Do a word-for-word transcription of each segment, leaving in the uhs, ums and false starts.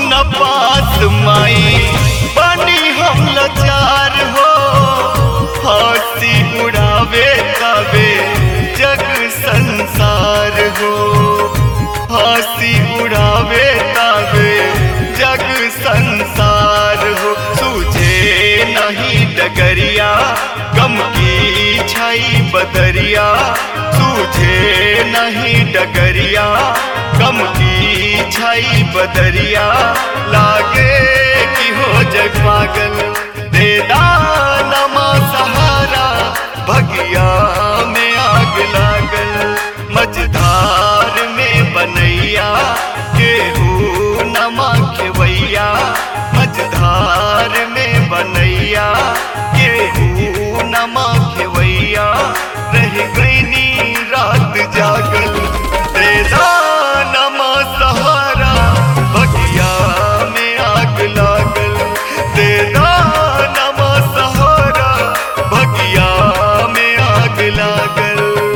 न पास माई बनी हम लाचार हो। हंसी उड़ावे तबे जग संसार हो। हंसी उड़ावे तबे जग संसार हो। सूझे नहीं डगरिया गम की छाई बदरिया। सूझे नहीं डगरिया गम की छाई बदरिया। लागे कि हो जग पागल दे दानमा सहारा। भगिया में आग लागल मझधार में बनैया। केहू नमा खेवैया मझधार में बनैया। केहू नमा खेवैया रह गईनी रात जागल दे दानमा सहारा। भगिया में आग लागल दे दानमा सहारा। भगिया में आग लागल।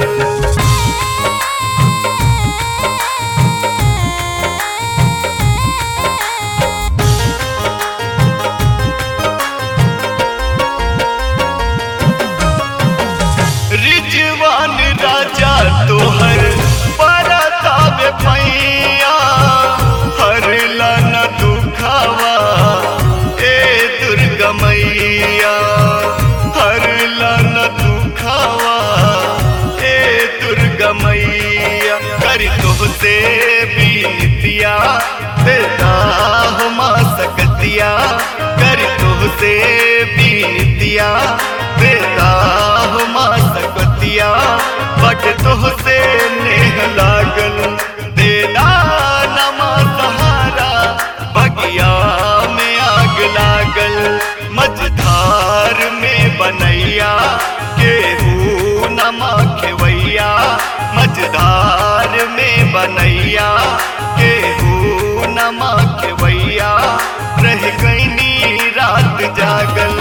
रिजवान राजा तोहर परतावे पैया। हरला न दुखावा ए दुर्गा मैया। हरला न दुखावा ए दुर्गा मैया। कर तोहसे बीनतिया देता हो माँ सकतिया। कर तोहसे बीनतिया देता हो माँ सकतिया। बट तोहसे नेह लागल दे दानमा सहारा। भगिया में आग लागल मझधार में बनैया। केहू नमा खेवैया मझधार में बनैया। केहू नमा खेवैया रह गईनी रात जागल